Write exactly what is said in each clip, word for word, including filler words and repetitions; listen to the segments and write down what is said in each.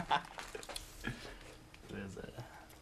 There's a...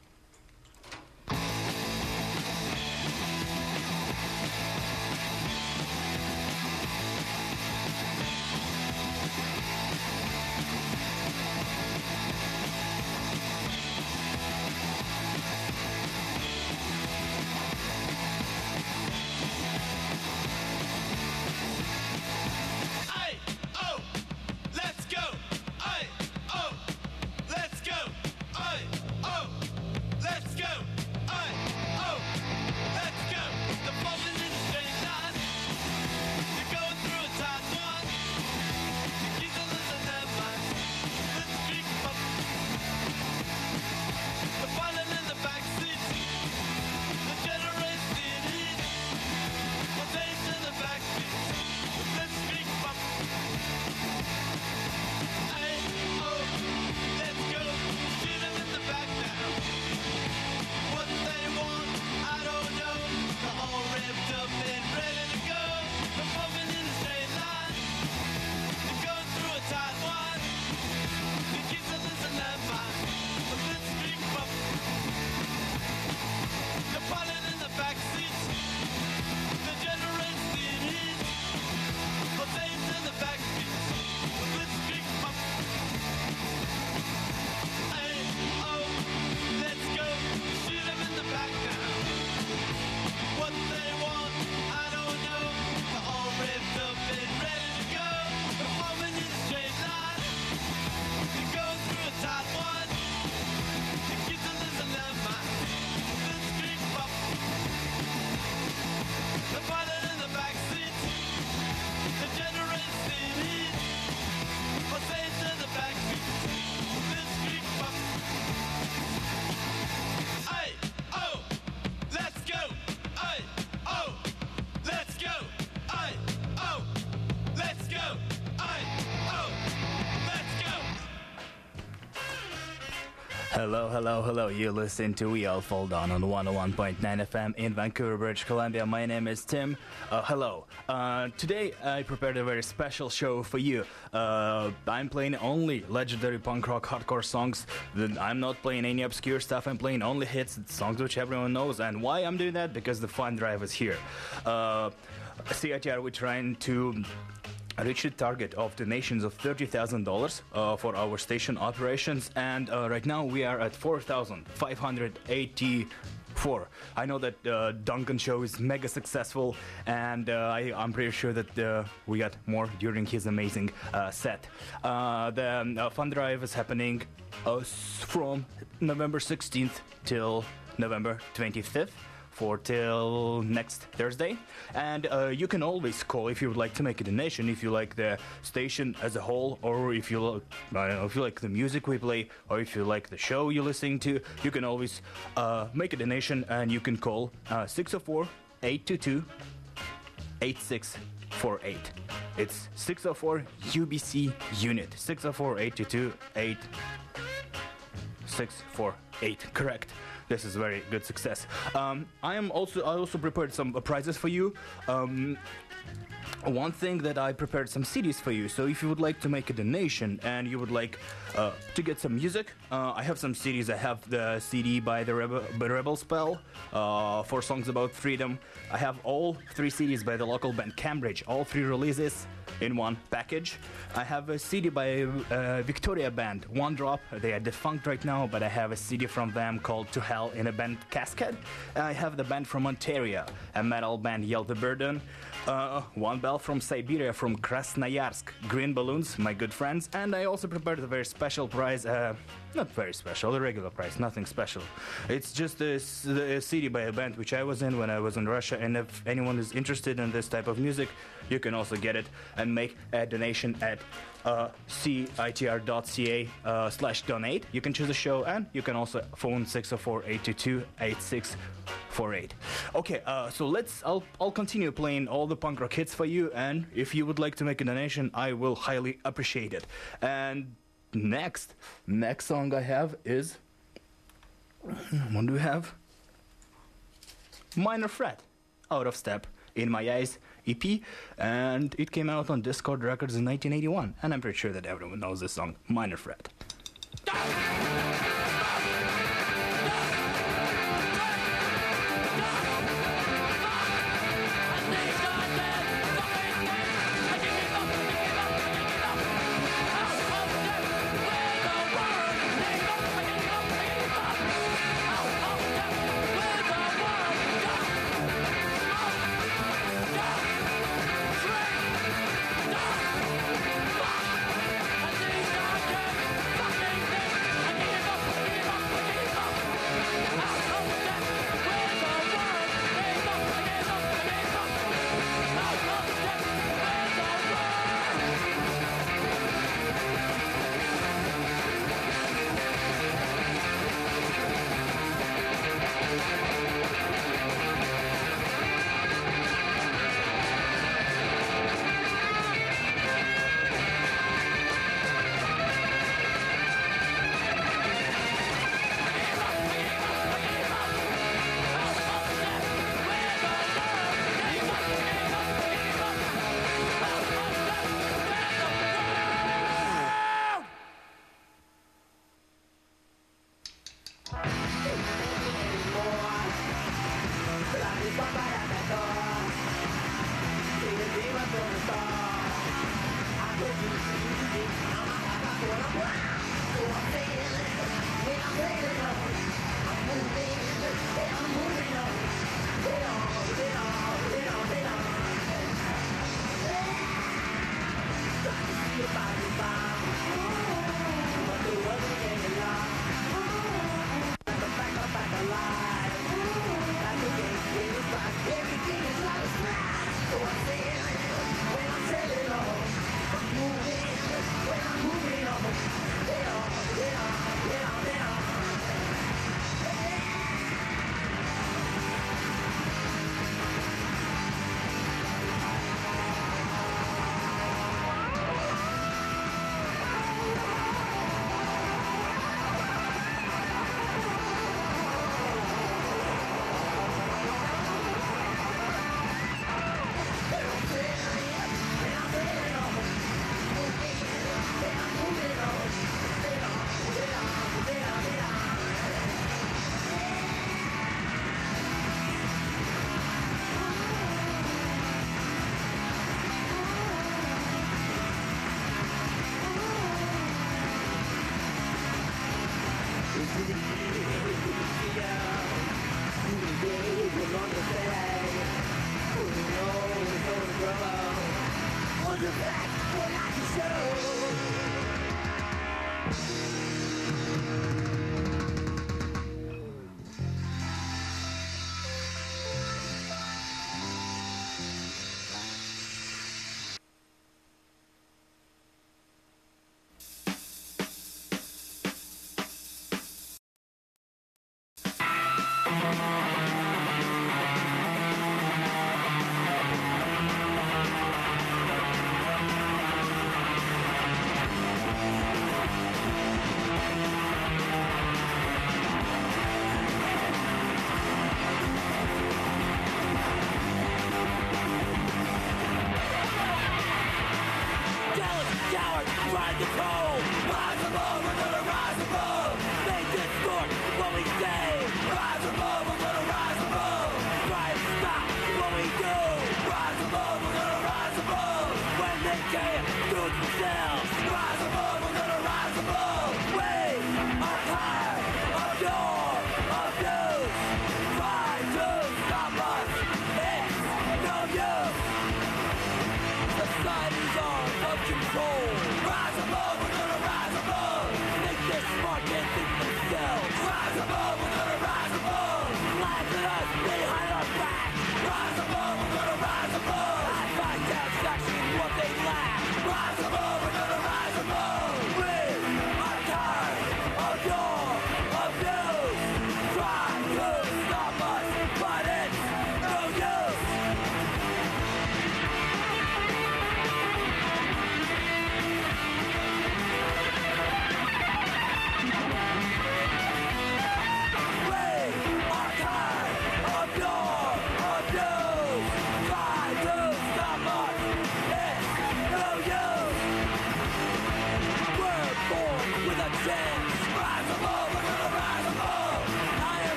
Hello, hello, hello. You listen to We All Fall Down on one oh one point nine F M in Vancouver, British Columbia. My name is Tim. Uh, hello. Uh, today I prepared a very special show for you. Uh, I'm playing only legendary punk rock hardcore songs. I'm not playing any obscure stuff. I'm playing only hits, songs which everyone knows. And why I'm doing that? Because the fun drive is here. Uh, C I T R, we're trying to reach a target of donations of thirty thousand dollars uh, for our station operations, and uh, right now we are at four thousand five hundred eighty-four. I know that uh, Duncan show is mega successful, and uh, I, I'm pretty sure that uh, we got more during his amazing uh, set. Uh, the um, uh, fund drive is happening uh, from November sixteenth till November twenty-fifth. For till next Thursday, and uh, you can always call if you would like to make a donation, if you like the station as a whole, or if you lo- I don't know, if you like the music we play, or if you like the show you're listening to. You can always uh, make a donation, and you can call uh, six oh four, eight two two, eight six four eight. It's six oh four U B C unit, six oh four, eight two two, eight six four eight. Correct. This is very good success. Um, I am also I also prepared some uh, prizes for you. Um, one thing that I prepared some C Ds for you. So if you would like to make a donation and you would like uh, to get some music, uh, I have some C Ds. I have the C D by the Rebel, by Rebel Spell uh, for songs about freedom. I have all three C Ds by the local band Cambridge. All three releases in one package. I have a C D by uh, Victoria band, One Drop. They are defunct right now, but I have a C D from them called To Hell in a band Cascade. I have the band from Ontario, a metal band Yell the Burden. Uh, one bell from Siberia, from Krasnoyarsk, Green Balloons, my good friends. And I also prepared a very special prize, uh, not very special, a regular prize, nothing special. It's just a, a C D by a band which I was in when I was in Russia, and if anyone is interested in this type of music, you can also get it and make a donation at uh, citr.ca uh, slash donate. You can choose a show, and you can also phone six oh four, eight two two, eight six four eight. Okay, uh, so let's, I'll, I'll continue playing all the punk rock hits for you, and if you would like to make a donation, I will highly appreciate it. And next, next song I have is, what do we have? Minor Threat, Out of Step, In My Eyes E P, and it came out on Discord Records in nineteen eighty-one, and I'm pretty sure that everyone knows this song, Minor Threat.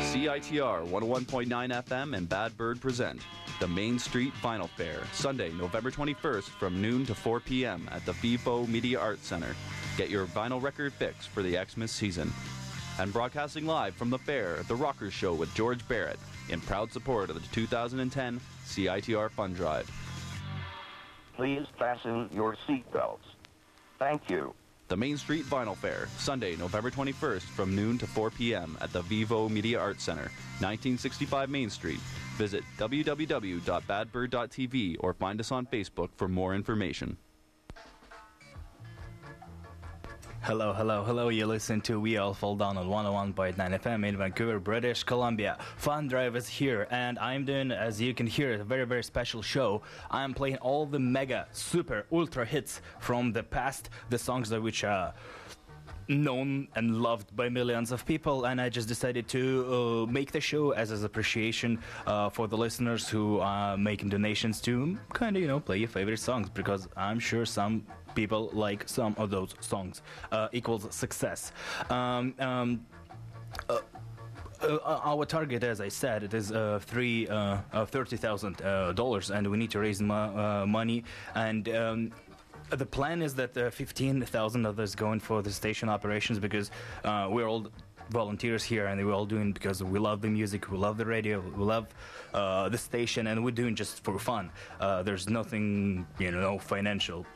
C I T R one oh one point nine F M and Bad Bird present the Main Street Vinyl Fair, Sunday, November twenty-first from noon to four p.m. at the Vivo Media Arts Center. Get your vinyl record fix for the Xmas season. And broadcasting live from the fair, The Rockers Show with George Barrett, in proud support of the two thousand ten C I T R Fund Drive. Please fasten your seatbelts. Thank you. The Main Street Vinyl Fair, Sunday, November twenty-first from noon to four p.m. at the Vivo Media Arts Center, nineteen sixty-five Main Street. Visit w w w dot bad bird dot t v or find us on Facebook for more information. Hello, hello, hello. You listen to We All Fall Down on one oh one point nine F M in Vancouver, British Columbia. Fun Drive is here, and I'm doing, as you can hear, a very, very special show. I'm playing all the mega, super, ultra hits from the past, the songs that which are known and loved by millions of people, and I just decided to uh, make the show as an appreciation uh, for the listeners who are making donations to kind of, you know, play your favorite songs, because I'm sure some people like some of those songs. Uh, equals success. Um, um, uh, Uh, our target, as I said, it is uh, three uh, uh, thirty thousand uh, dollars, and we need to raise mo- uh, money. And um, the plan is that uh, fifteen thousand of this going for the station operations, because uh, we're all volunteers here, and we're all doing because we love the music, we love the radio, we love uh, the station, and we're doing just for fun. Uh, there's nothing, you know, no financial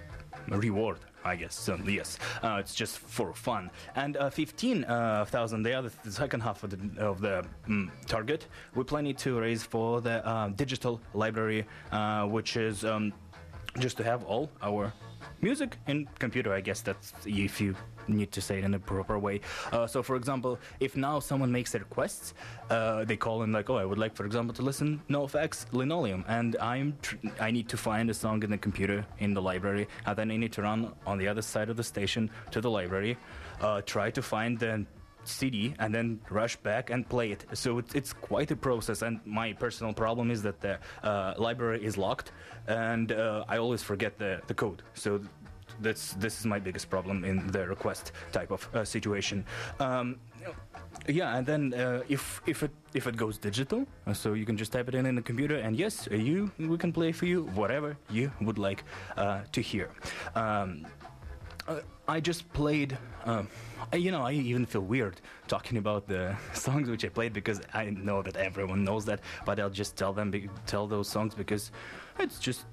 reward, I guess. So yes, uh, it's just for fun. And uh, fifteen thousand, the other, the second half of the, of the um, target, we're planning to raise for the uh, digital library, uh, which is um, just to have all our music in computer. I guess that's if you need to say it in a proper way. Uh, so, for example, if now someone makes a request, uh, they call in like, oh, I would like, for example, to listen NoFX Linoleum, and I'm tr- I need to find a song in the computer in the library, and then I need to run on the other side of the station to the library, uh, try to find the C D, and then rush back and play it. So it, it's quite a process, and my personal problem is that the uh, library is locked, and uh, I always forget the, the code. So that's this is my biggest problem in the request type of uh, situation. Um, yeah, and then uh, if if it if it goes digital, uh, so you can just type it in in the computer, and yes, uh, you we can play for you whatever you would like uh, to hear. Um, Uh, I just played, uh, I, you know, I even feel weird talking about the songs which I played, because I know that everyone knows that, but I'll just tell them, be- tell those songs, because it's just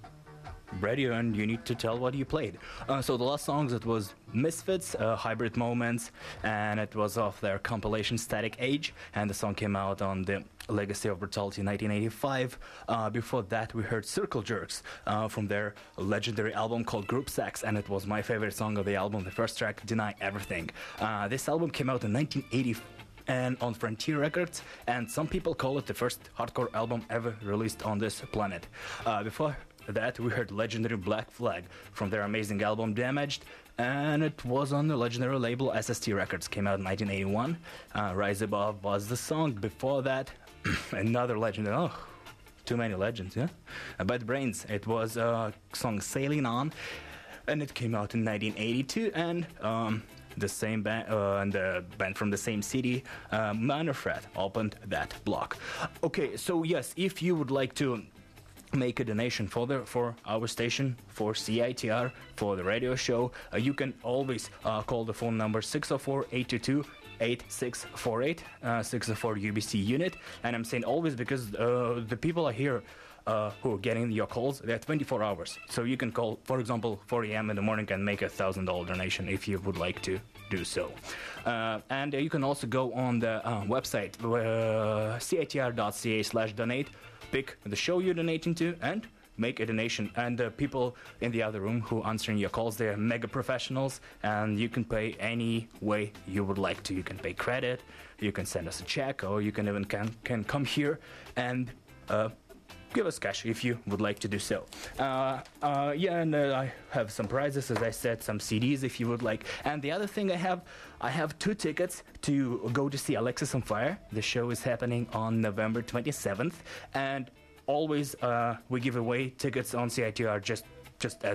radio and you need to tell what you played. Uh, so the last songs, it was Misfits, uh, Hybrid Moments, and it was off their compilation Static Age, and the song came out on the Legacy of Brutality nineteen eighty-five. Uh, before that, we heard Circle Jerks uh, from their legendary album called Group Sex, and it was my favorite song of the album, the first track, Deny Everything. Uh, this album came out in nineteen eighty and on Frontier Records, and some people call it the first hardcore album ever released on this planet. Uh, before that, we heard legendary Black Flag from their amazing album Damaged, and it was on the legendary label S S T Records, came out in nineteen eighty-one. Uh, Rise Above was the song. Before that, another legend. Oh, too many legends, yeah? Uh, Bad Brains, it was a song Sailing On, and it came out in nineteen eighty-two, and um, the same band, uh, and the band from the same city, uh, Minor Threat, opened that block. Okay, so yes, if you would like to make a donation for the for our station, for C I T R, for the radio show, uh, you can always uh, call the phone number six oh four, eight two two, eight six four eight, uh, six oh four U B C unit. And I'm saying always because uh, the people are here uh, who are getting your calls, they're twenty-four hours. So you can call, for example, four a.m. in the morning and make a one thousand dollars donation if you would like to do so. Uh, and uh, you can also go on the uh, website, uh, c i t r dot c a slash donate, pick the show you're donating to, and make a donation. And the uh, people in the other room who are answering your calls, they're mega professionals, and you can pay any way you would like to. You can pay credit, you can send us a check, or you can even can, can come here and uh, give us cash if you would like to do so. Uh, uh, yeah, and uh, I have some prizes, as I said, some C Ds if you would like. And the other thing I have, I have two tickets to go to see Alexis on Fire. The show is happening on November twenty-seventh, and always uh, we give away tickets on C I T R just just as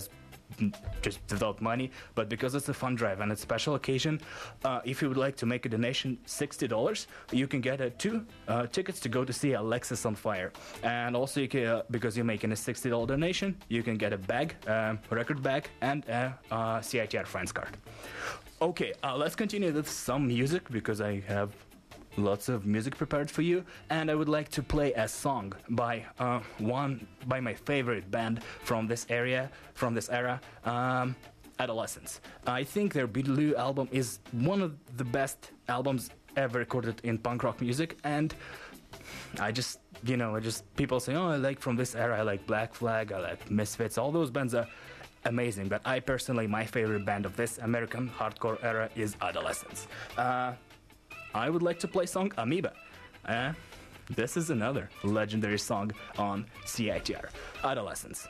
just without money, but because it's a fun drive and it's a special occasion, uh, if you would like to make a donation, sixty dollars, you can get uh, two uh, tickets to go to see Alexis on Fire. And also, you can, uh, because you're making a sixty dollars donation, you can get a bag, um, a record bag, and a uh, C I T R Friends card. Okay, uh, let's continue with some music, because I have lots of music prepared for you, and I would like to play a song by uh, one by my favorite band from this area, from this era, um, Adolescents. I think their Beetaloo album is one of the best albums ever recorded in punk rock music, and I just, you know, I just people say, oh, I like from this era, I like Black Flag, I like Misfits, all those bands are amazing, but I personally, my favorite band of this American hardcore era is Adolescents. Uh, I would like to play song Amoeba. Uh, this is another legendary song on C I T R, Adolescents.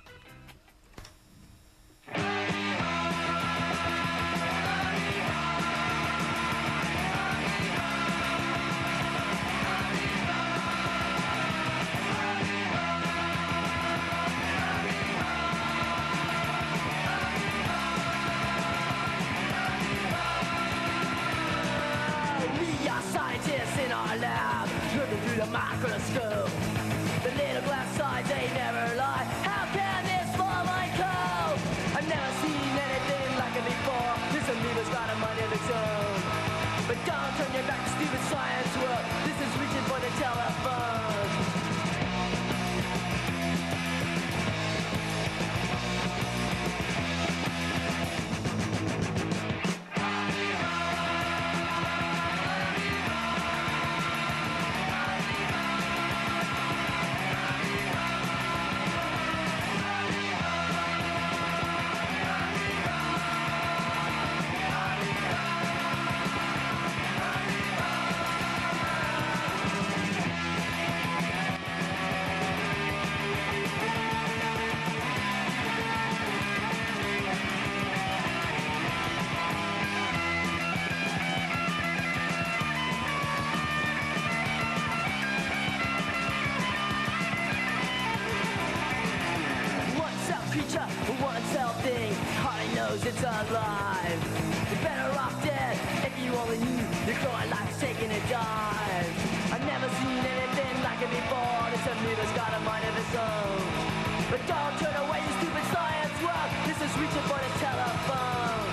Microscope. The little glass sides, they never lie. How can this fall like coal? I've never seen anything like it before. This amoeba's got a mind of its own. But don't turn your back to stupid science world. This is reaching for the telephone. It's alive. You're better off dead if you only knew your growing life's taking a dive. I've never seen anything like it before. This amoeba's got a mind of its own. But don't turn away, you stupid science world. This is reaching for the telephone.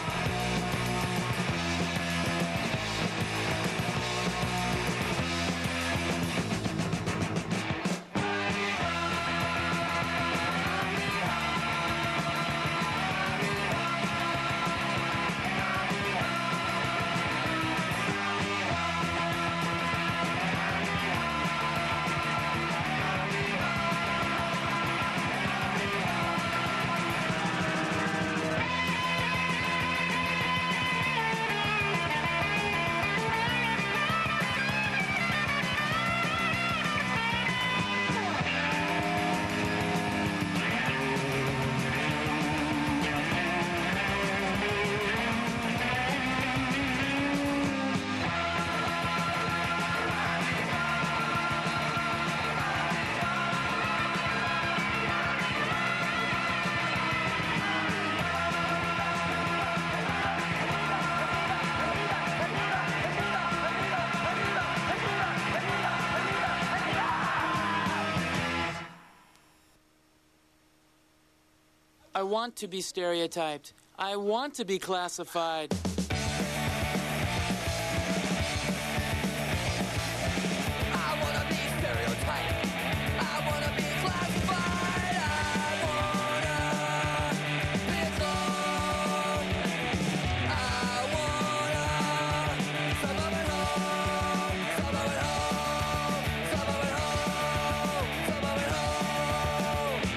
I want to be stereotyped. I want to be classified.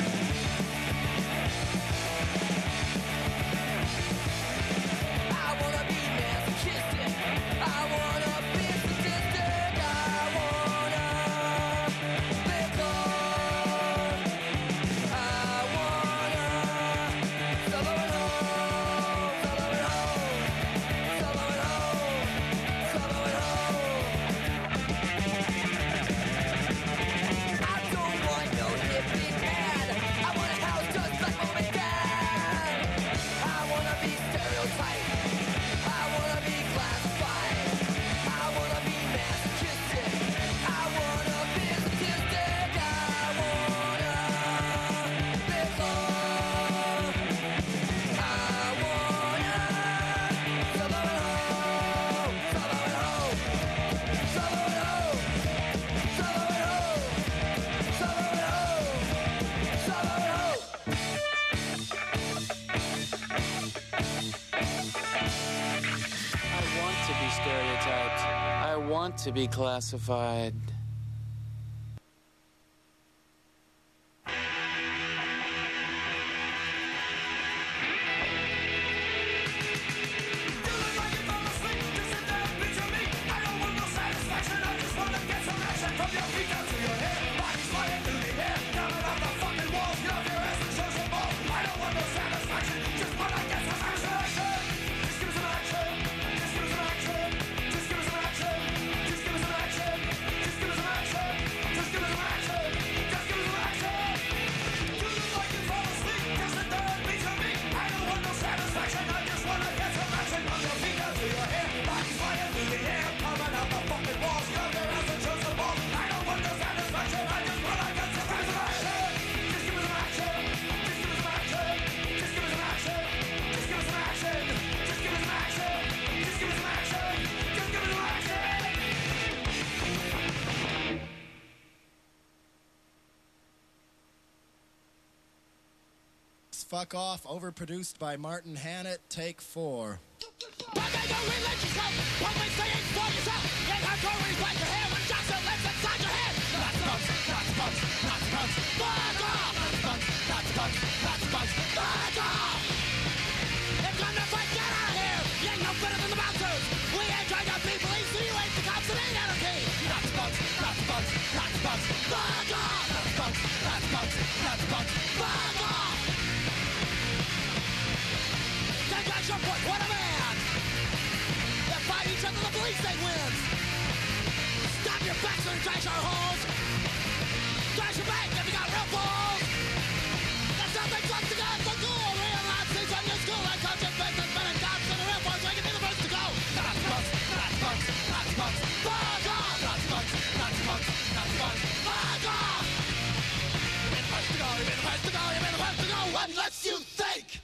I wanna want to be classified. Fuck Off, overproduced by Martin Hannett, take four. What a man! They fight each other, the police they win! Stop your backs and trash our holes! Trash your bank if you got real balls! That's how they talk to God, the cool! Real life things on your school, like coach and businessmen and cops and the real boys, we can be the first to go! Not punks, not punks, not punks, fuck off! Not punks, not punks, not punks, fuck off! You've been the first to go, you've been the first to go, you've been the first to go! What lets you think?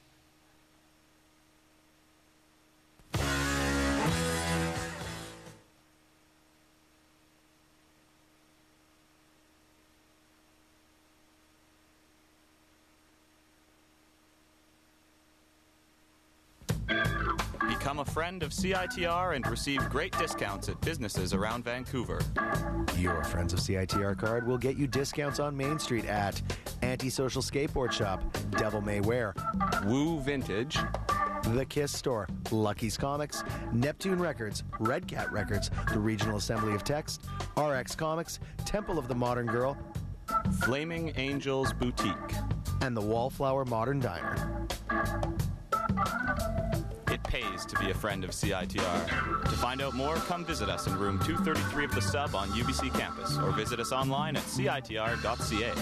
Become a friend of C I T R and receive great discounts at businesses around Vancouver. Your Friends of C I T R card will get you discounts on Main Street at Antisocial Skateboard Shop, Devil May Wear, Woo Vintage, The Kiss Store, Lucky's Comics, Neptune Records, Red Cat Records, the Regional Assembly of Text, R X Comics, Temple of the Modern Girl, Flaming Angels Boutique, and the Wallflower Modern Diner. It pays to be a friend of C I T R. To find out more, come visit us in room two thirty-three of the Sub on U B C campus, or visit us online at C I T R dot C A.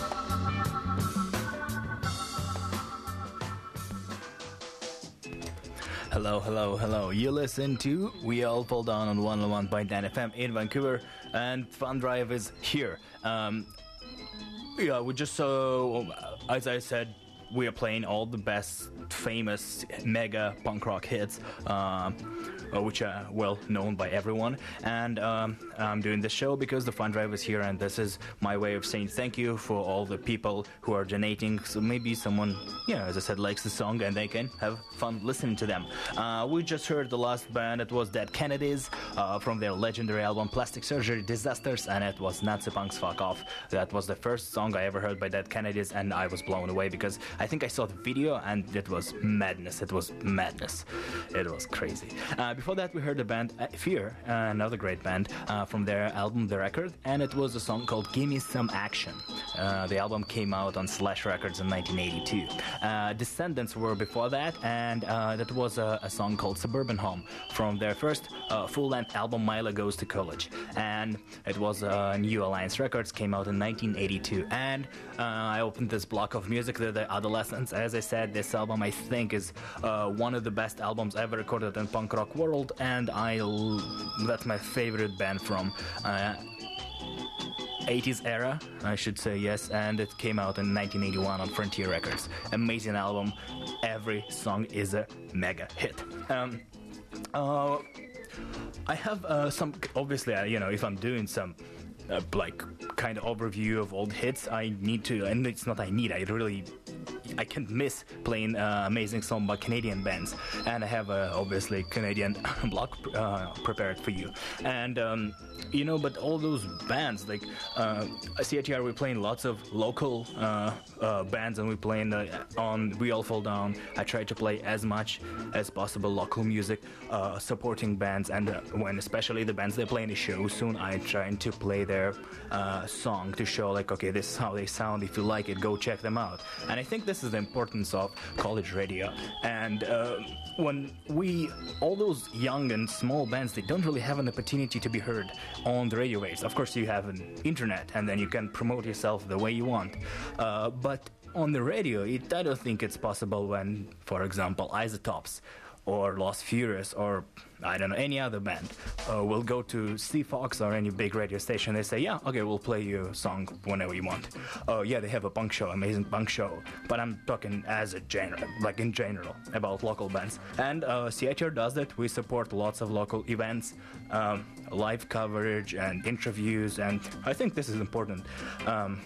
Hello, hello, hello. You listen to We All Fall Down on one oh one point nine F M in Vancouver, and Fun Drive is here. Um, yeah, we just so, as I said, we are playing all the best, famous, mega punk rock hits, um, uh, which are well known by everyone. And um, I'm doing this show because the Fun Drive is here, and this is my way of saying thank you for all the people who are donating. So maybe someone, yeah, as I said, likes the song and they can have fun listening to them. Uh, we just heard the last band. It was Dead Kennedys uh, from their legendary album Plastic Surgery Disasters, and it was Nazi Punk's Fuck Off. That was the first song I ever heard by Dead Kennedys, and I was blown away because I think I saw the video and it was madness. It was madness. It was crazy. Uh, before that, we heard the band uh, Fear, uh, another great band, uh, from their album The Record, and it was a song called Gimme Some Action. Uh, the album came out on Slash Records in nineteen eighty-two. Uh, Descendants were before that, and uh, that was a, a song called Suburban Home from their first uh, full-length album Mila Goes to College, and it was uh, New Alliance Records, came out in nineteen eighty-two. And uh, I opened this block of music with the Adolescents. As I said, this album I think is uh, one of the best albums ever recorded in punk rock world, and I l- that's my favorite band from uh, eighties era, I should say, yes, and it came out in nineteen eighty-one on Frontier Records. Amazing album. Every song is a mega hit. Um, uh, I have uh, some, obviously, uh, you know, if I'm doing some uh, like kind of overview of old hits, I need to, and it's not I need, I really I can't miss playing uh, amazing song by Canadian bands, and I have uh, obviously Canadian block uh, prepared for you. And um, you know, but all those bands like uh, C I T R, we're playing lots of local uh, uh, bands, and we're playing uh, on We All Fall Down. I try to play as much as possible local music, uh, supporting bands, and uh, when especially the bands they play in the show soon, I'm trying to play their uh, song to show like, okay, this is how they sound. If you like it, go check them out. And I think this is the importance of college radio. And uh, when we, all those young and small bands, they don't really have an opportunity to be heard on the radio waves. Of course, you have an internet, and then you can promote yourself the way you want. Uh, but on the radio, it, I don't think it's possible when, for example, Isotopes or Lost Furious or, I don't know, any other band uh, will go to C Fox or any big radio station. They say, yeah, okay, we'll play you a song whenever you want. Oh, uh, yeah, they have a punk show, amazing punk show. But I'm talking as a general, like in general, about local bands. And uh, C I T R does that. We support lots of local events, um, live coverage and interviews, and I think this is important. Um,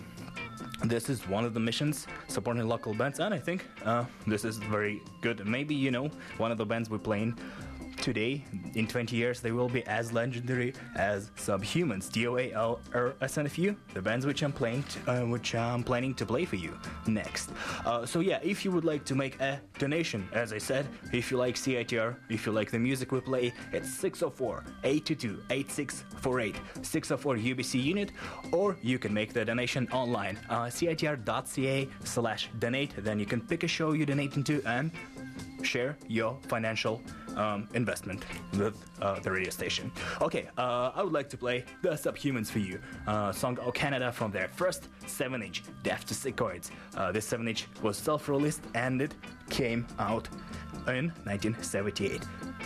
This is one of the missions, supporting local bands, and I think uh, this is very good. Maybe, you know, one of the bands we're playing today, in twenty years, they will be as legendary as Subhumans, D O A L R S N F U, the bands which I'm playing, t- uh, which I'm planning to play for you next. Uh, so yeah, if you would like to make a donation, as I said, if you like C I T R, if you like the music we play, it's six oh four, eight two two, eight six four eight, six oh four U B C unit, or you can make the donation online, uh, C I T R dot C A slash donate, then you can pick a show you donate into and share your financial um, investment with uh, the radio station. Okay, uh, I would like to play the Subhumans for you. Uh, song "Oh Canada" from their first seven inch, Death to Secoids. Uh, this seven inch was self-released and it came out in nineteen seventy-eight.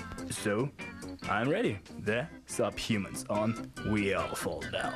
So, I'm ready. The Subhumans on We All Fall Down.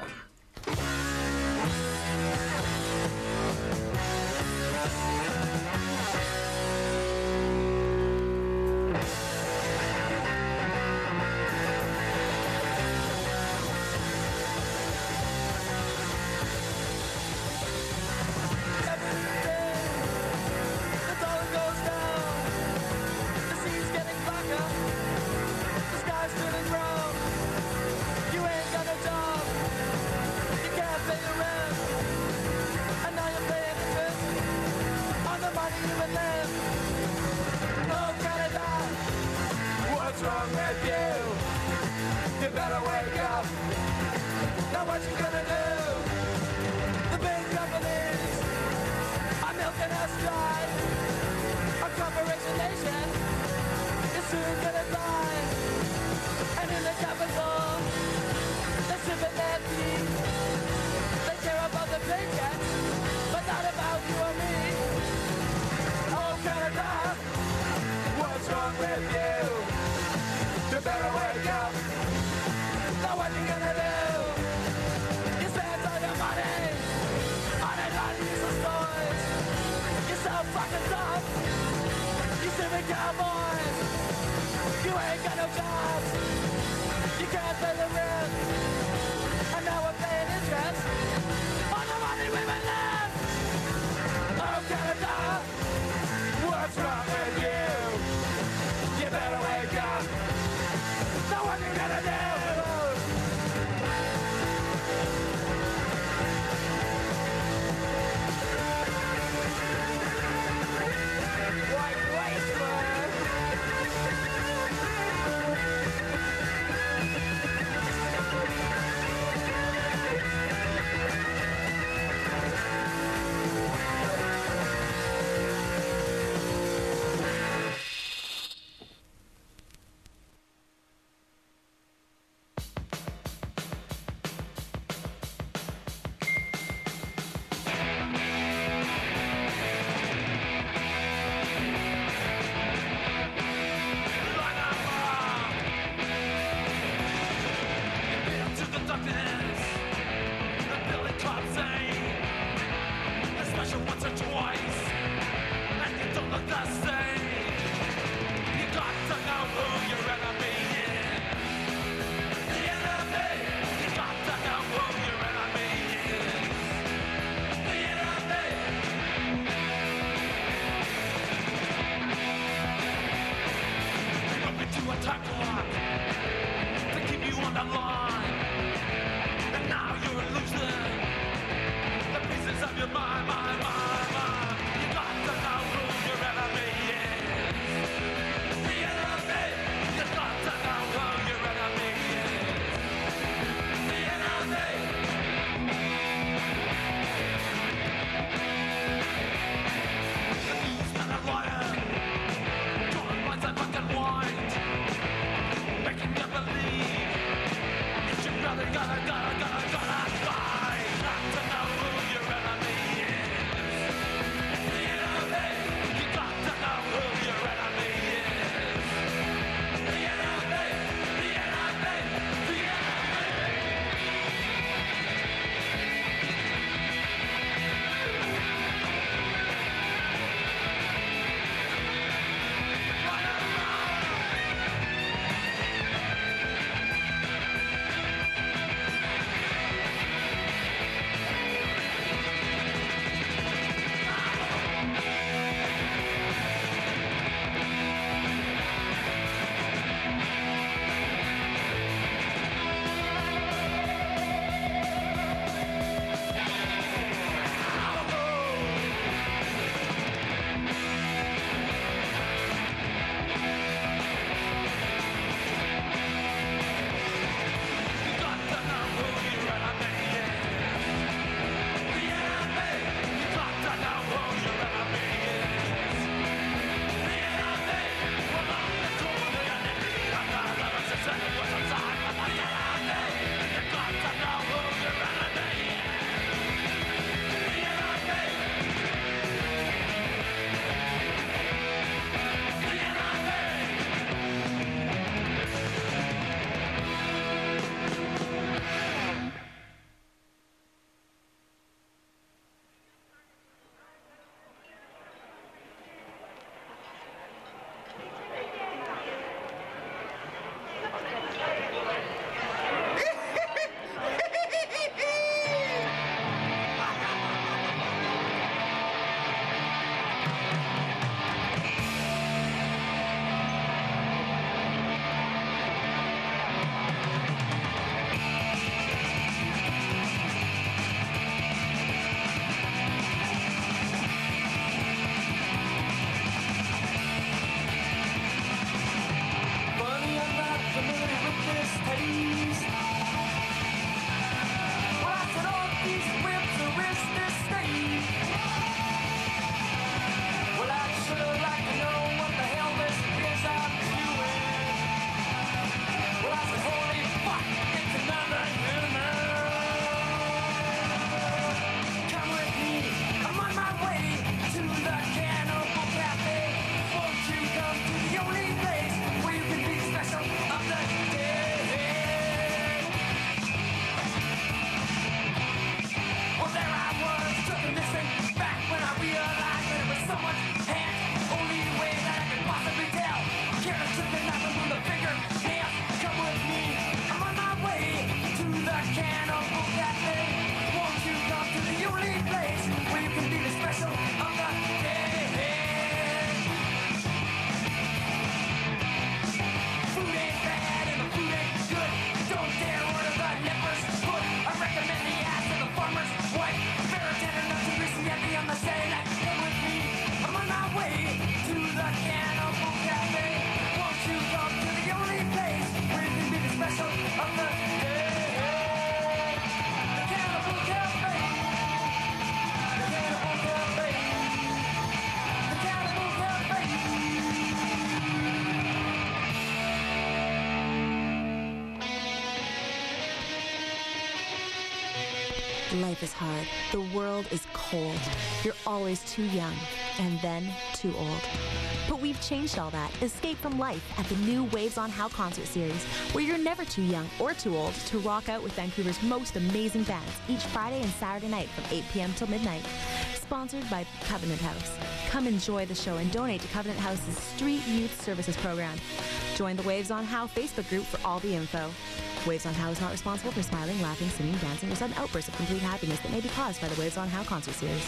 Life is hard. The world is cold. You're always too young, and then too old. But we've changed all that. Escape from life at the new Waves on How concert series, where you're never too young or too old to rock out with Vancouver's most amazing bands each Friday and Saturday night from eight p.m. till midnight. Sponsored by Covenant House. Come enjoy the show and donate to Covenant House's Street Youth Services program. Join the Waves on How Facebook group for all the info. Waves on How is not responsible for smiling, laughing, singing, dancing, or sudden outbursts of complete happiness that may be caused by the Waves on How concert series.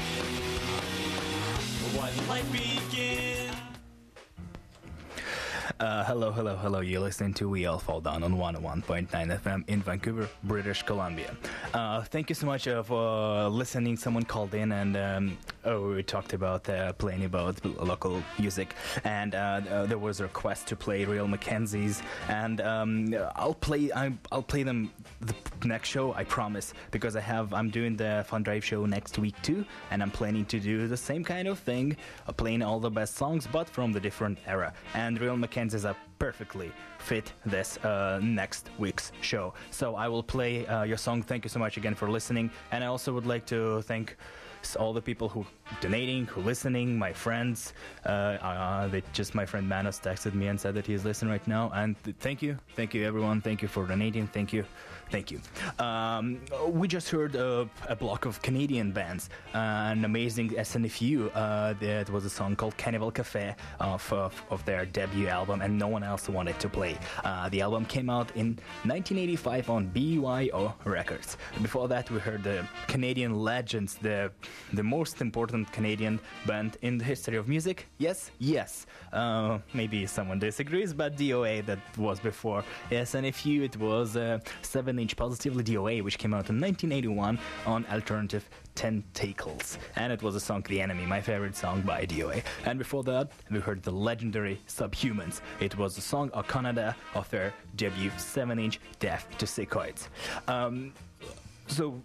What life begins. Uh, hello, hello, hello. You're listening to We All Fall Down on one oh one point nine F M in Vancouver, British Columbia. Uh, thank you so much uh, for listening. Someone called in and um, oh, we talked about uh, playing about local music, and uh, uh, there was a request to play Real Mackenzie's, and um, I'll play. I, I'll play them the next show, I promise, because I have. I'm doing the Fun Drive show next week too, and I'm planning to do the same kind of thing, uh, playing all the best songs, but from the different era. And Real Mackenzie's are perfectly fit this uh, next week's show. So I will play uh, your song. Thank you so much again for listening, and I also would like to thank all the people who donating, who listening, my friends. Uh, uh, they just my friend Manos texted me and said that he's listening right now, and th- thank you, thank you everyone, thank you for donating, thank you, thank you. Um, we just heard uh, a block of Canadian bands, uh, an amazing S N F U. Uh, that was a song called Cannibal Cafe of, of of their debut album, and no one else wanted to play. Uh, the album came out in nineteen eighty-five on B Y O Records. Before that, we heard the Canadian Legends, the the most important Canadian band in the history of music. Yes, yes. Uh, maybe someone disagrees, but D O A, that was before S N F U. It was a seven-inch Positively D O A, which came out in nineteen eighty-one on Alternative Tentacles, and it was a song The Enemy, my favorite song by D O A. And before that, we heard the legendary Subhumans. It was a song of Canada of their debut seven-inch Death to Secoids. Um, so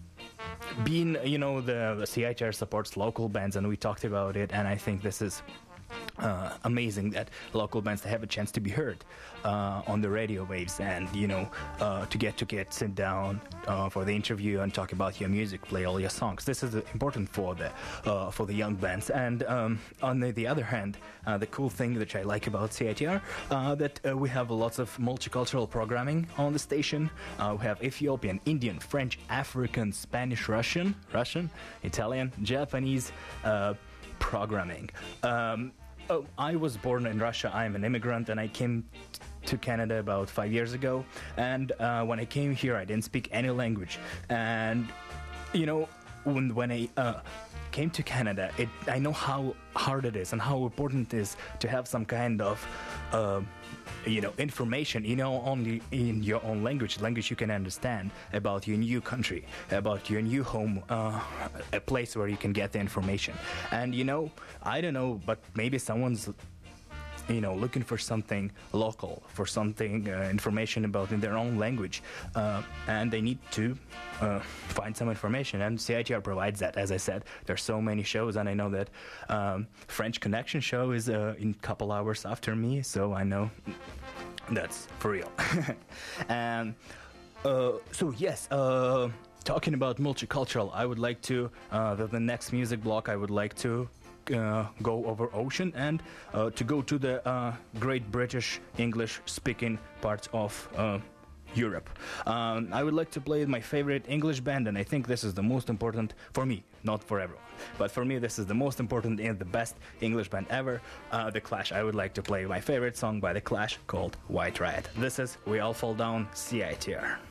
being, you know, the, the C I T R supports local bands, and we talked about it, and I think this is Uh, amazing that local bands have a chance to be heard uh, on the radio waves, and you know, uh, to get to get sit down uh, for the interview and talk about your music, play all your songs. This is uh, important for the uh, for the young bands. And um, on the, the other hand, uh, the cool thing which I like about C I T R uh, that uh, we have lots of multicultural programming on the station. Uh, we have Ethiopian, Indian, French, African, Spanish, Russian, Russian, Italian, Japanese uh, programming. Um, Oh, I was born in Russia. I'm an immigrant, and I came t- to Canada about five years ago. And uh, when I came here, I didn't speak any language. And, you know, when, when I uh, came to Canada, it, I know how hard it is and how important it is to have some kind of, uh, you know, information, you know, only in your own language, language you can understand, about your new country, about your new home, uh, a place where you can get the information. And, you know, I don't know, but maybe someone's, you know, looking for something local, for something, uh, information about in their own language, uh, and they need to uh, find some information, and C I T R provides that. As I said, there's so many shows, and I know that um, French Connection show is uh, in a couple hours after me, so I know that's for real. And uh, so yes, uh, talking about multicultural, I would like to, uh, the, the next music block, I would like to Uh, go over ocean and uh, to go to the uh, Great British English speaking parts of uh, Europe. Um, I would like to play my favorite English band, and I think this is the most important for me, not for everyone, but for me this is the most important and the best English band ever, uh, The Clash. I would like to play my favorite song by The Clash called White Riot. This is We All Fall Down, C I T R.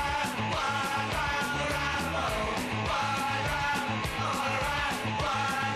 Why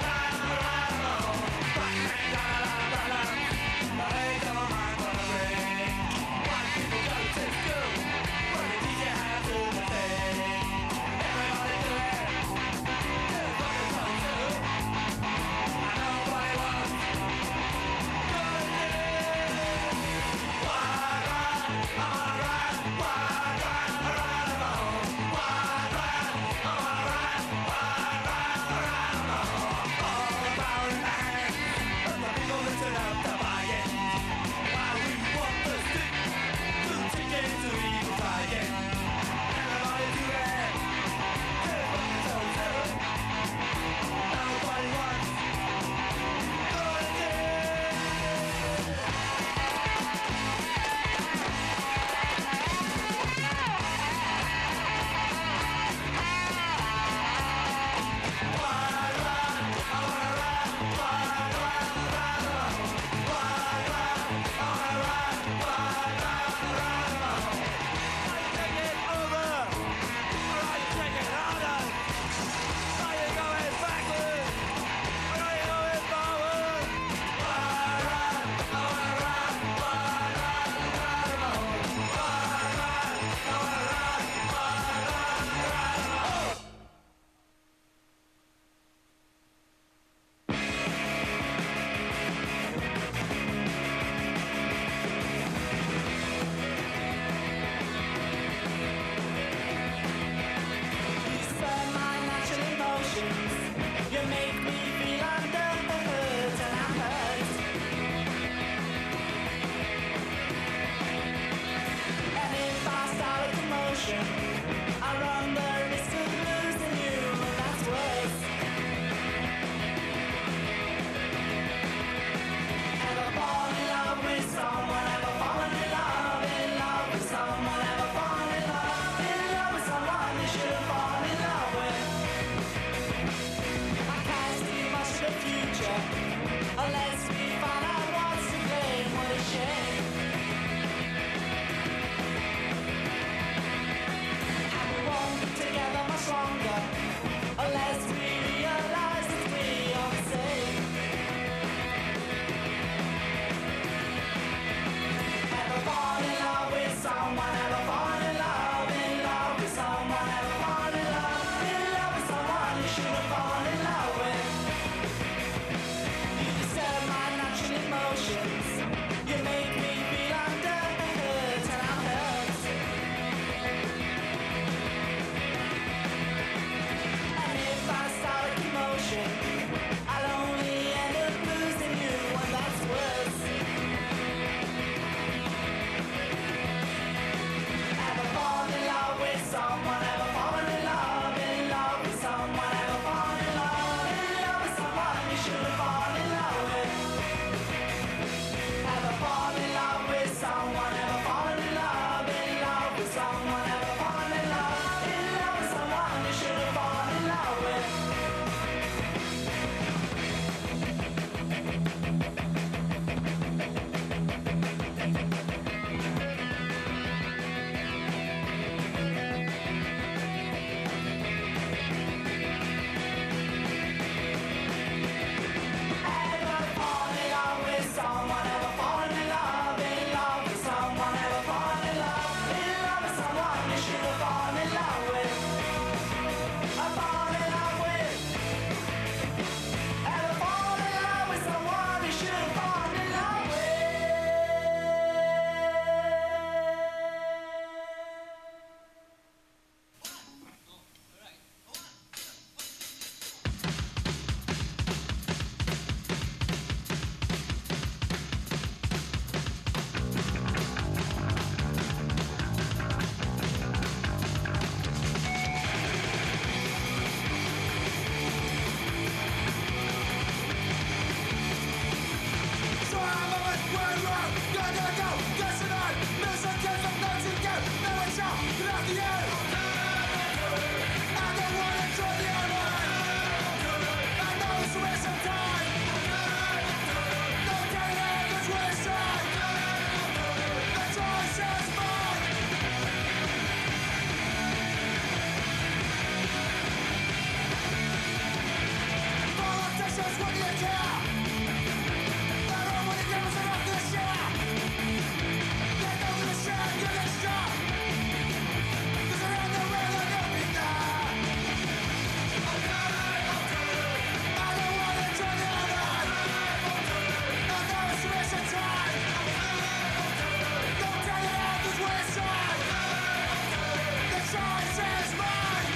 emotions. You make me feel under hurt and I'm hurt. And if I start a commotion, I'll only end up losing you, and that's worse. Ever fallen in love with someone? Ever fallen in love, in love with someone? Ever fallen in love, in love with someone you shouldn't fall in love with? Ever fallen in love with someone? Ever fallen in love, in love with someone? Ever fallen in love, in love with someone you shouldn't fall in love with? Ever fallen in love with someone? Ever fallen in love, in love with someone? Ever fallen in love, in love with someone you should've fallen in love with? I fall in love with. Ever fallen in love with someone you should've fallen in love with? So I'm a wet word rock, go, go, go, guess it on. Music is a notes you get, now it's out, get out the air. I don't wanna join the other. I know it's a waste of time. Don't get it out, that's what it's like. The choice is mine. Politicians, what do you care? They're all what it gives enough to share. They know the share, you get shot. 'Cause they're on the way, they're gonna be there. I don't wanna join the other. I know it's a waste of time. Don't get it out, that's what it's like. The choice is mine.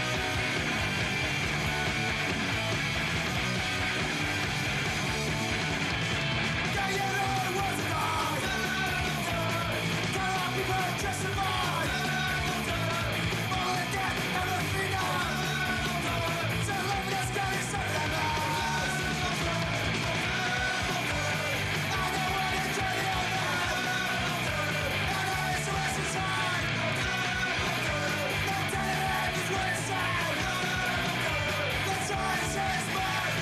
Yeah, you know it wasn't hard. Got our people justified. All the death and the freedom. So living is getting something else. I don't wanna join the other. I know it's a waste of time. Don't get it out, that's what it's like. The choice is mine.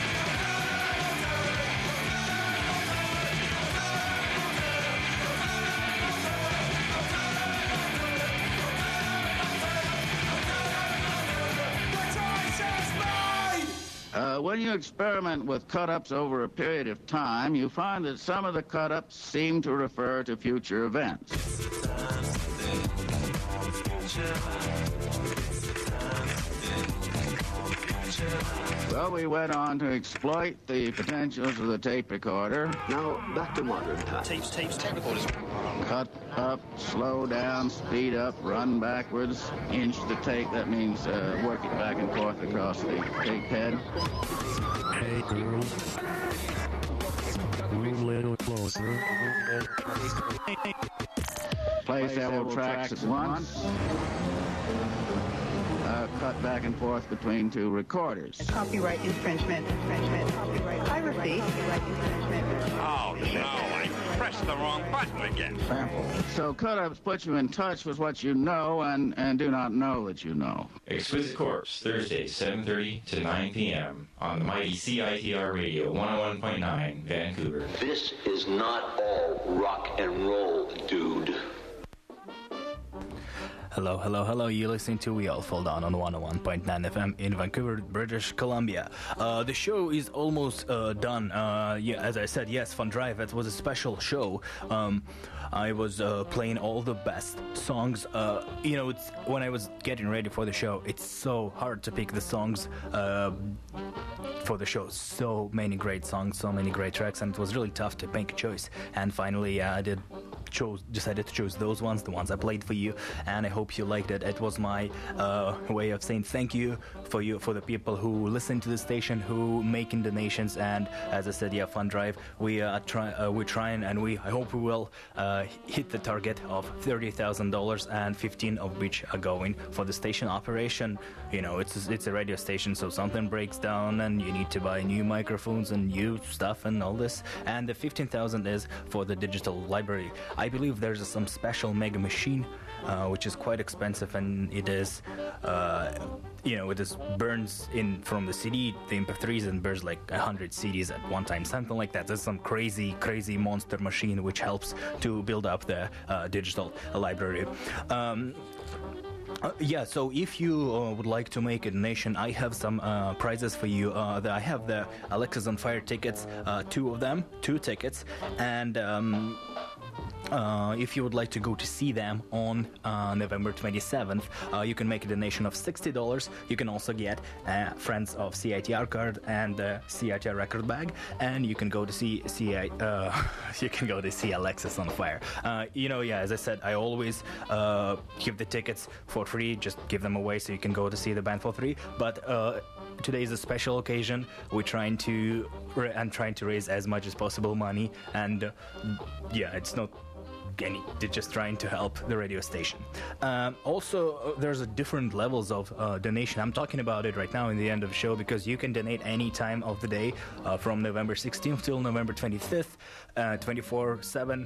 The choice is mine. Uh, when you experiment with cut-ups over a period of time, you find that some of the cut-ups seem to refer to future events. Well, we went on to exploit the potentials of the tape recorder. Now, back to modern times. Tapes, tapes, tape recorders. Cut up, slow down, speed up, run backwards, inch the tape. That means uh, work it back and forth across the tape head. Hey, girl. Move a little closer. Play several tracks at once. Uh, cut back and forth between two recorders. Copyright infringement, infringement, copyright piracy, copyright infringement. Oh, no, I pressed the wrong button again. So cut-ups put you in touch with what you know and, and do not know that you know. Exquisite Corpse, Thursday, seven thirty to nine p.m. on the mighty C I T R Radio, one oh one point nine, Vancouver. This is not all rock and roll, dude. Hello, hello, hello. You're listening to We All Fall Down on one oh one point nine F M in Vancouver, British Columbia. Uh, the show is almost uh, done. Uh, yeah, as I said, yes, Fun Drive. That was a special show. Um, I was uh, playing all the best songs. Uh, you know, it's, when I was getting ready for the show, it's so hard to pick the songs uh, for the show. So many great songs, so many great tracks, and it was really tough to make a choice. And finally, uh, I did chose decided to choose those ones, the ones I played for you, and I hope you liked it. It was my uh, way of saying thank you for you for the people who listen to the station, who making donations. And as I said, yeah, Fun Drive, we uh, try uh, we're trying, and we I hope we will uh, hit the target of thirty thousand dollars, and fifteen of which are going for the station operation. You know, it's it's a radio station, so something breaks down and you need to buy new microphones and new stuff and all this, and the fifteen thousand is for the digital library. I believe there's some special mega machine uh, which is quite expensive, and it is uh, you know, it is burns in from the C D, the M P threes, and burns like one hundred C Ds at one time, something like that. There's some crazy crazy monster machine which helps to build up the uh, digital library. um, Uh, yeah, so if you uh, would like to make a donation, I have some uh, prizes for you. Uh, the, I have the Alexis on Fire tickets, uh, two of them, two tickets, and um, uh, if you would like to go to see them on uh, November twenty-seventh, uh, you can make a donation of sixty dollars. You can also get a Friends of C I T R card and a C I T R record bag, and you can go to see C I, uh, you can go to see Alexis on Fire. Uh, you know, yeah, as I said, I always uh, give the tickets for free, just give them away so you can go to see the band for free. But uh, today is a special occasion. We're trying to ra- I'm trying to raise as much as possible money, and uh, yeah, it's not any, they're just trying to help the radio station. Um, also, uh, there's a different levels of uh, donation. I'm talking about it right now in the end of the show, because you can donate any time of the day uh, from November sixteenth till November twenty-fifth, uh, twenty-four seven.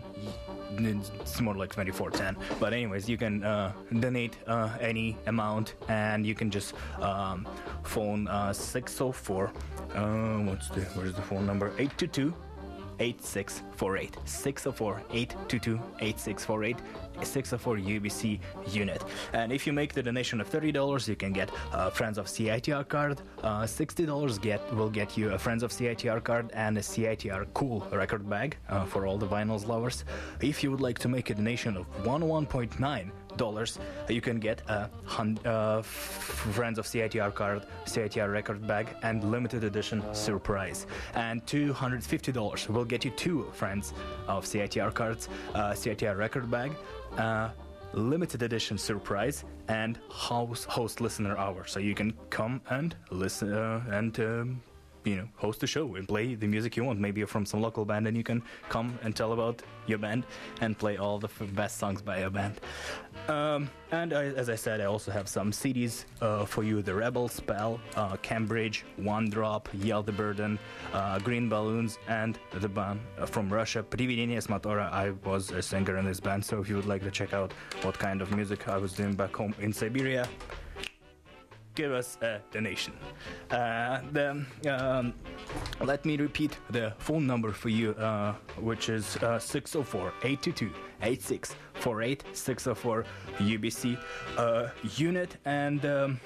It's more like twenty-four ten. But anyways, you can uh, donate uh, any amount, and you can just um, phone uh, six oh four. Uh, what's the where's the phone number? eight two two eight six four eight. six oh four, eight two two, eight six four eight. six oh four U B C unit. And if you make the donation of thirty dollars, you can get a Friends of C I T R card. Uh, sixty dollars get will get you a Friends of C I T R card and a C I T R Cool record bag uh, for all the vinyls lovers. If you would like to make a donation of one oh one point nine dollars, you can get a hun- uh, Friends of C I T R card, C I T R record bag, and limited edition surprise. And two hundred fifty dollars will get you two Friends of C I T R cards, uh, C I T R record bag, uh, limited edition surprise, and house host listener hour. So you can come and listen uh, and um, you know, host a show and play the music you want. Maybe you're from some local band and you can come and tell about your band and play all the f- best songs by your band. Um, and I, as I said, I also have some C Ds uh, for you: The Rebel Spell, uh, Cambridge, One Drop, Yell the Burden, uh, Green Balloons, and the band uh, from Russia, Privedenie Smatora. I was a singer in this band, so if you would like to check out what kind of music I was doing back home in Siberia, give us a donation. Uh, the, um, let me repeat the phone number for you, uh, which is uh, six oh four, eight two two, eight six four eight, six oh four U B C uh, unit. And um,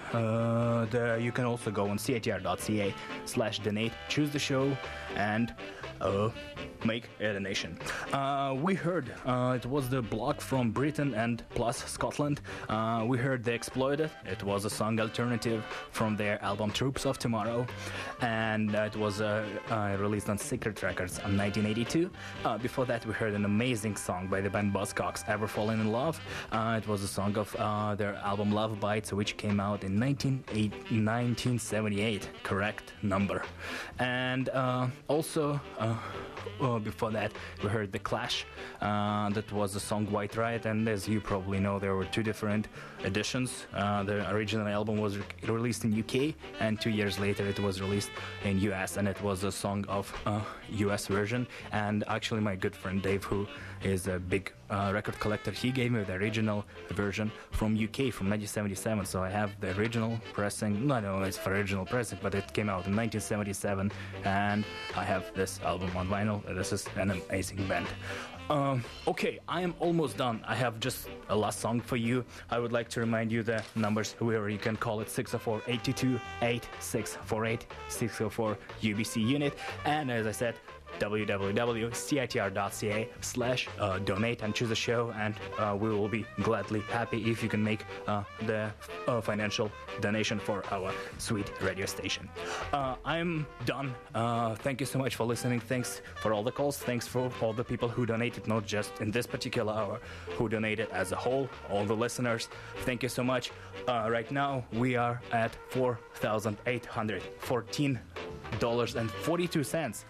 uh, the, you can also go on C I T R dot C A slash donate, choose the show, and uh, make a donation. Uh, we heard uh, it was the block from Britain and plus Scotland. Uh, we heard They Exploited. It was a song alternative from their album Troops of Tomorrow, and uh, it was uh, uh, released on Secret Records in nineteen eighty-two. Uh, before that, we heard an amazing song by the band Buzzcocks, Ever Fallen in Love. Uh, it was a song of uh, their album Love Bites, which came out in nineteen seventy-eight. Correct number. And uh, also uh, uh, before that, we heard The Clash. Uh, that was the song White Riot, and as you probably know, there were two different editions. Uh, the original album was re- released in U K, and two years later it was released in U S, and it was a song of uh, U S version. And actually, my good friend Dave, who is a big uh, record collector, he gave me the original version from U K from nineteen seventy-seven. So I have the original pressing. No, no, it's for original pressing, but it came out in nineteen seventy-seven, and I have this album on vinyl. This is an amazing band. Um, okay, I am almost done. I have just a last song for you. I would like to remind you the numbers where you can call it six oh four, eight two two, eight six four eight, six oh four U B C unit. And as I said, w w w dot c i t r dot c a slash donate and choose a show, and uh, we will be gladly happy if you can make uh, the uh, financial donation for our sweet radio station. Uh, I'm done. Uh, thank you so much for listening. Thanks for all the calls. Thanks for all the people who donated, not just in this particular hour, who donated as a whole, all the listeners. Thank you so much. Uh, right now, we are at four thousand eight hundred fourteen dollars and forty-two cents.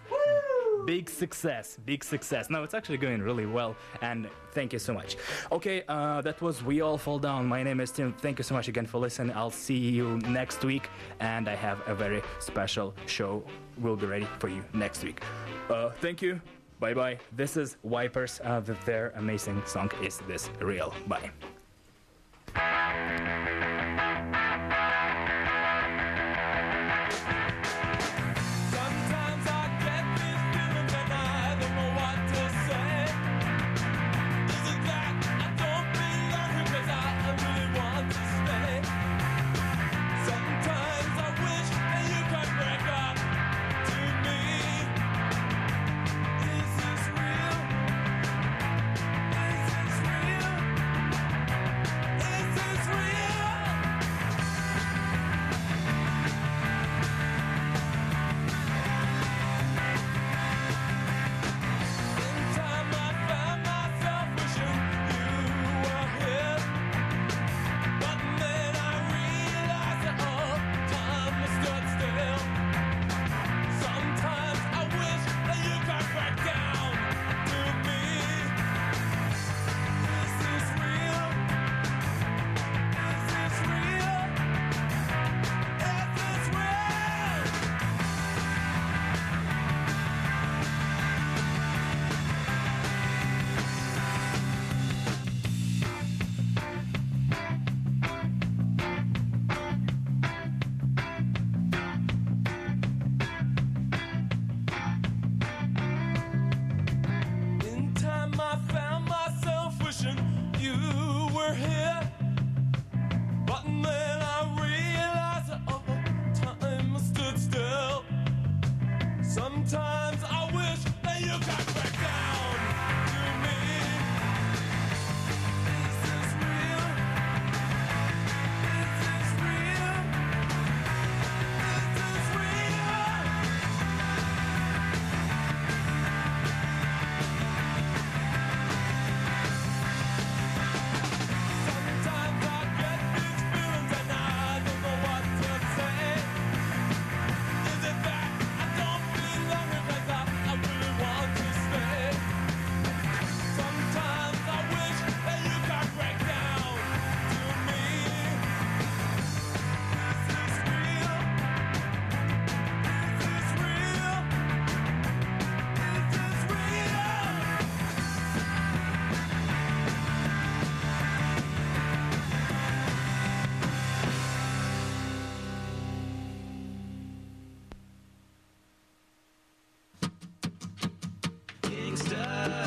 Big success, big success. No, it's actually going really well, and thank you so much. Okay, uh, that was We All Fall Down. My name is Tim. Thank you so much again for listening. I'll see you next week, and I have a very special show. Will be ready for you next week. Uh, thank you. Bye-bye. This is Wipers. Uh, their amazing song Is This Real? Bye. Gangsta.